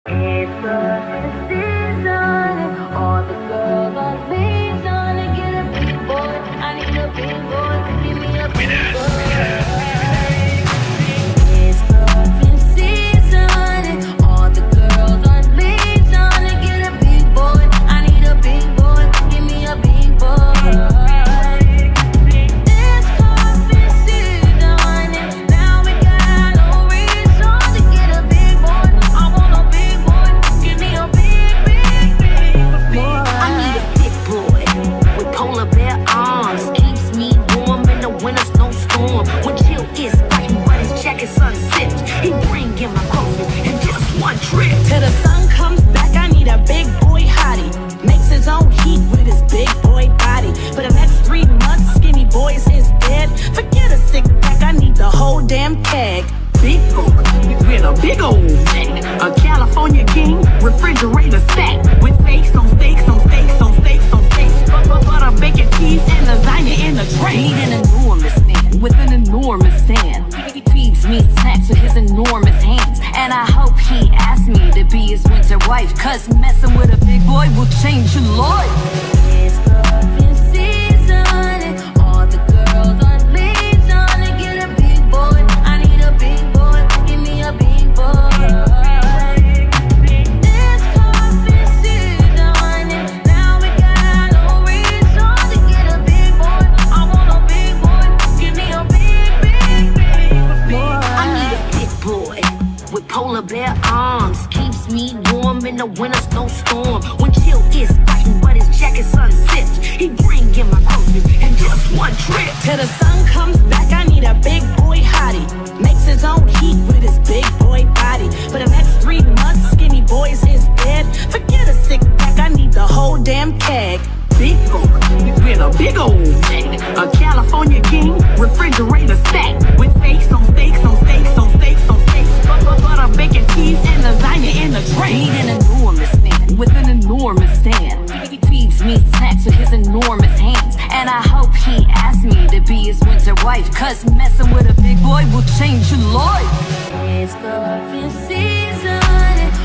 It's cuffing season. All the girls on me trying to get a big boy. I need a big boy. Give me a big boy. It's cuffing season. All the girls on me trying to get a big boy. I need a big boy. Give me a big boy. Till the sun comes back, I need a big boy hottie. Makes his own heat with his big boy body. For the next 3 months, skinny boys is dead. Forget a sick pack, I need the whole damn keg. Big boy, with a big old thing. A California king, refrigerator stack. With steaks on steaks on steaks on steaks on steaks. Butter, bacon, cheese, and lasagna in the tray. Need an enormous man with an enormous stand. He feeds me snacks with his enormous hands. And I hope he asks me to be his winter wife, cause messing with a big boy will change your life. It's cuffing season. All the girls on me trying to get a big boy. I need a big boy. Give me a big boy. It's cuffing season. Now we got no reason to get a big boy. I want a big boy. Give me a big boy. I need a big boy with polar bear arms. Keeps me warm in the winter snowstorm. When chill is biting, but his jacket's unzipped. He bring in my groceries in just one trip. Till the sun comes back, I need a big boy hottie. Makes his own heat with his big boy body. For the next 3 months, skinny boys is dead. Forget a sick pack, I need the whole damn keg. Big boy with a big old thing. A California king, refrigerator stack. With steaks on steaks on steaks on steaks on steaks. Butter, bacon, cheese, and lasagna in the tray. Need an enormous man with an enormous stand. He feeds me snacks with his enormous hands. And I hope he asks me to be his winter wife, cause messing with a big boy will change your life. It's cuffing season.